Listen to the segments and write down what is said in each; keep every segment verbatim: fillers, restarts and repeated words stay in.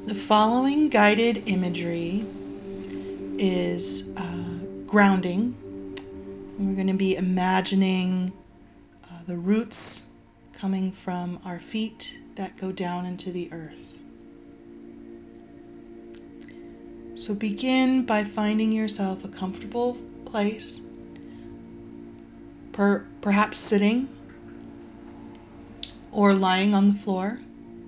The following guided imagery is uh, grounding. And we're going to be imagining uh, the roots coming from our feet that go down into the earth. So begin by finding yourself a comfortable place, per- perhaps sitting or lying on the floor.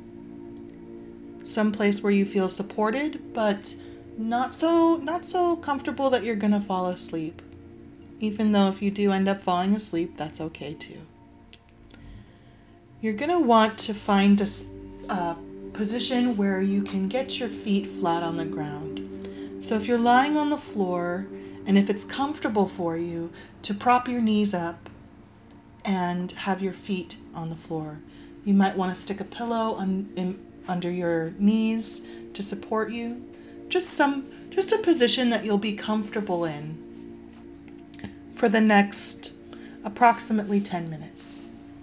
Some place where you feel supported, but not so not so comfortable that you're going to fall asleep. Even though if you do end up falling asleep, that's okay too. You're going to want to find a, a position where you can get your feet flat on the ground. So if you're lying on the floor, and if it's comfortable for you, to prop your knees up and have your feet on the floor. You might want to stick a pillow on, in, under your knees to support you. Just some, just a position that you'll be comfortable in for the next approximately ten minutes.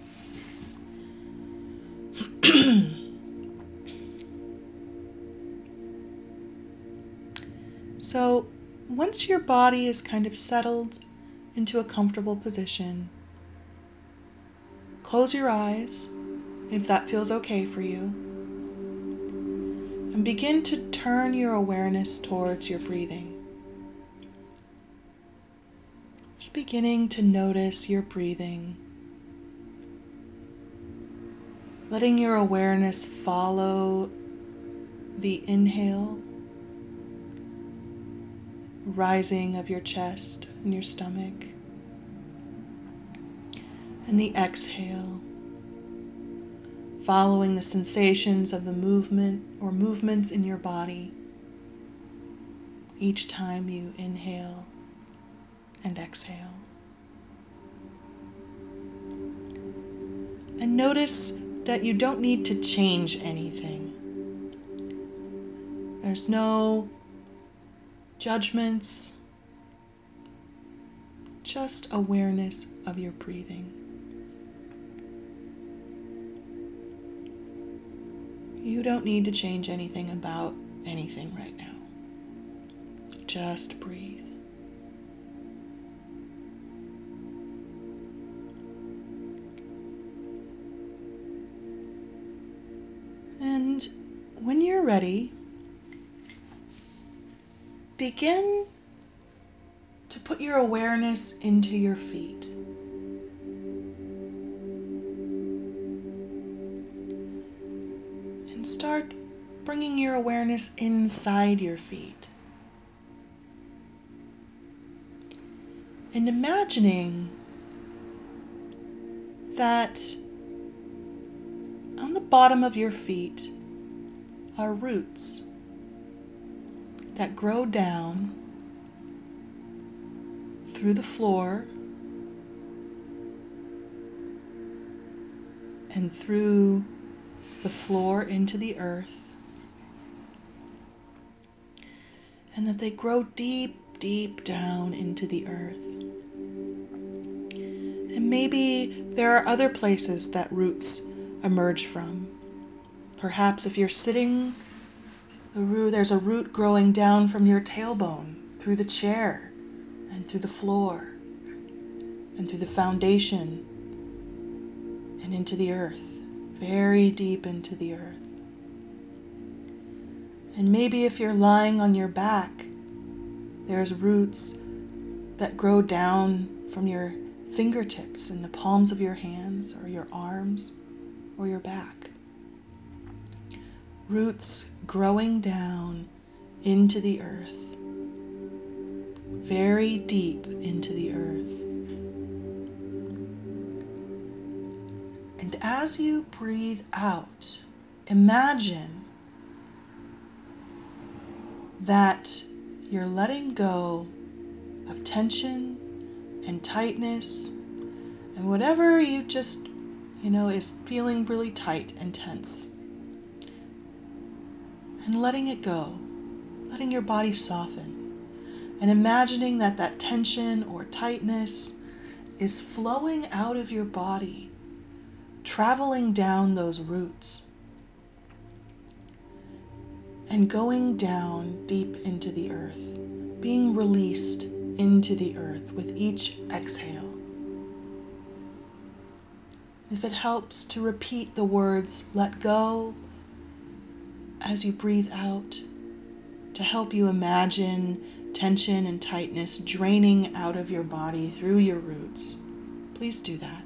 So once your body is kind of settled into a comfortable position, close your eyes if that feels okay for you, and begin to turn your awareness towards your breathing. Just beginning to notice your breathing, letting your awareness follow the inhale, rising of your chest and your stomach, and the exhale, following the sensations of the movement or movements in your body each time you inhale and exhale. And notice that you don't need to change anything. There's no judgments, just awareness of your breathing. You don't need to change anything about anything right now. Just breathe. And when you're ready, begin to put your awareness into your feet. And start bringing your awareness inside your feet. And imagining that on the bottom of your feet are roots that grow down through the floor and through the floor into the earth, and that they grow deep, deep down into the earth. And maybe there are other places that roots emerge from. Perhaps if you're sitting, there's a root growing down from your tailbone, through the chair, and through the floor, and through the foundation, and into the earth, very deep into the earth. And maybe if you're lying on your back, there's roots that grow down from your fingertips and the palms of your hands or your arms or your back. Roots growing down into the earth, very deep into the earth. And as you breathe out, imagine that you're letting go of tension and tightness and whatever you just, you know, is feeling really tight and tense. And letting it go, letting your body soften, and imagining that that tension or tightness is flowing out of your body, traveling down those roots. and going down deep into the earth, being released into the earth with each exhale. If it helps to repeat the words, let go, as you breathe out, to help you imagine tension and tightness draining out of your body through your roots, please do that.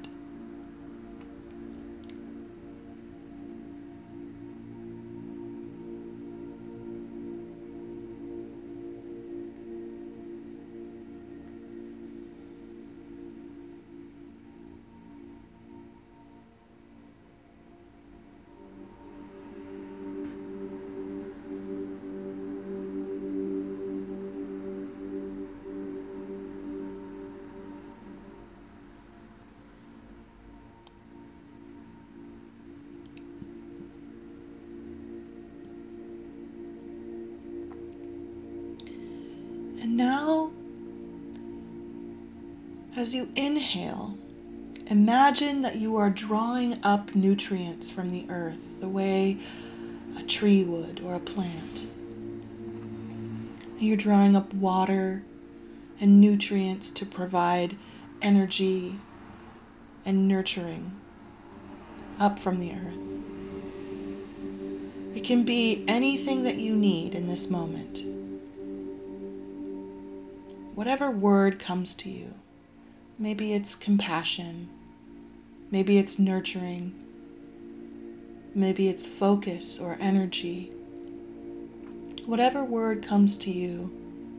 And now, as you inhale, imagine that you are drawing up nutrients from the earth the way a tree would or a plant. You're drawing up water and nutrients to provide energy and nurturing up from the earth. It can be anything that you need in this moment. Whatever word comes to you, maybe it's compassion, maybe it's nurturing, maybe it's focus or energy. Whatever word comes to you,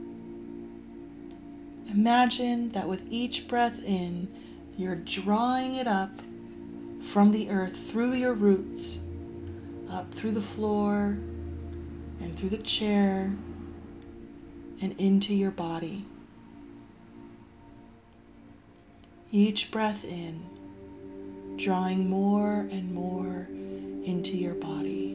imagine that with each breath in, you're drawing it up from the earth through your roots, up through the floor and through the chair and into your body. Each breath in, drawing more and more into your body.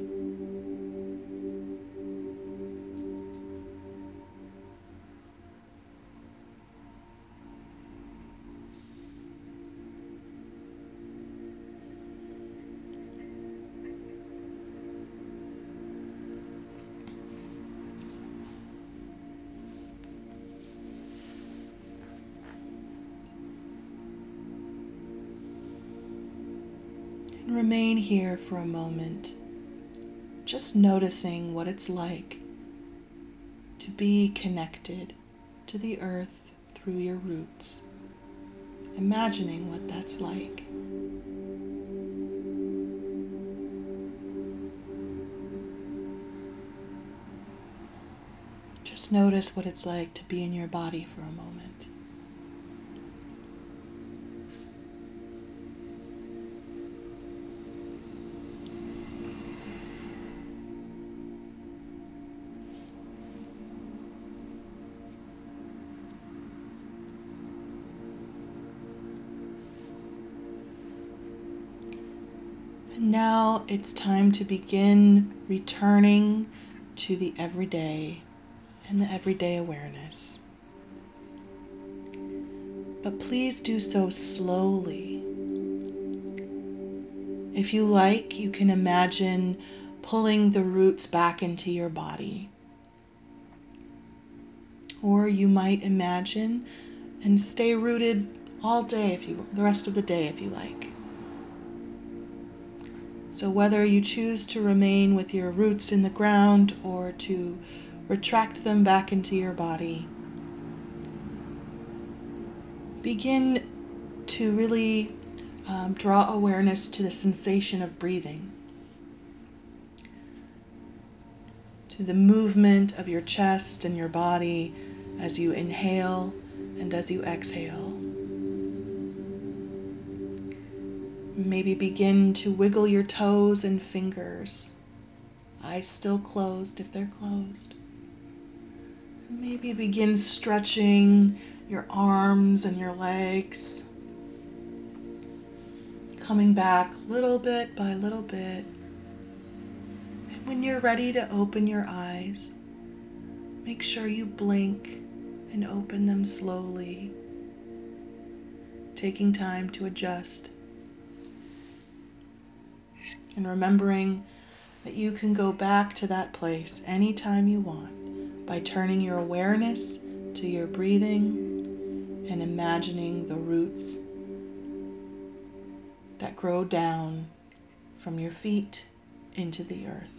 And remain here for a moment, just noticing what it's like to be connected to the earth through your roots, imagining what that's like. Just notice what it's like to be in your body for a moment. And now it's time to begin returning to the everyday and the everyday awareness. But please do so slowly. If you like, you can imagine pulling the roots back into your body. Or you might imagine and stay rooted all day if you the rest of the day if you like. So whether you choose to remain with your roots in the ground or to retract them back into your body, begin to really um, draw awareness to the sensation of breathing, to the movement of your chest and your body as you inhale and as you exhale. Maybe begin to wiggle your toes and fingers, eyes still closed if they're closed. Maybe begin stretching your arms and your legs, coming back little bit by little bit. And when you're ready to open your eyes, make sure you blink and open them slowly, taking time to adjust. And remembering that you can go back to that place anytime you want by turning your awareness to your breathing and imagining the roots that grow down from your feet into the earth.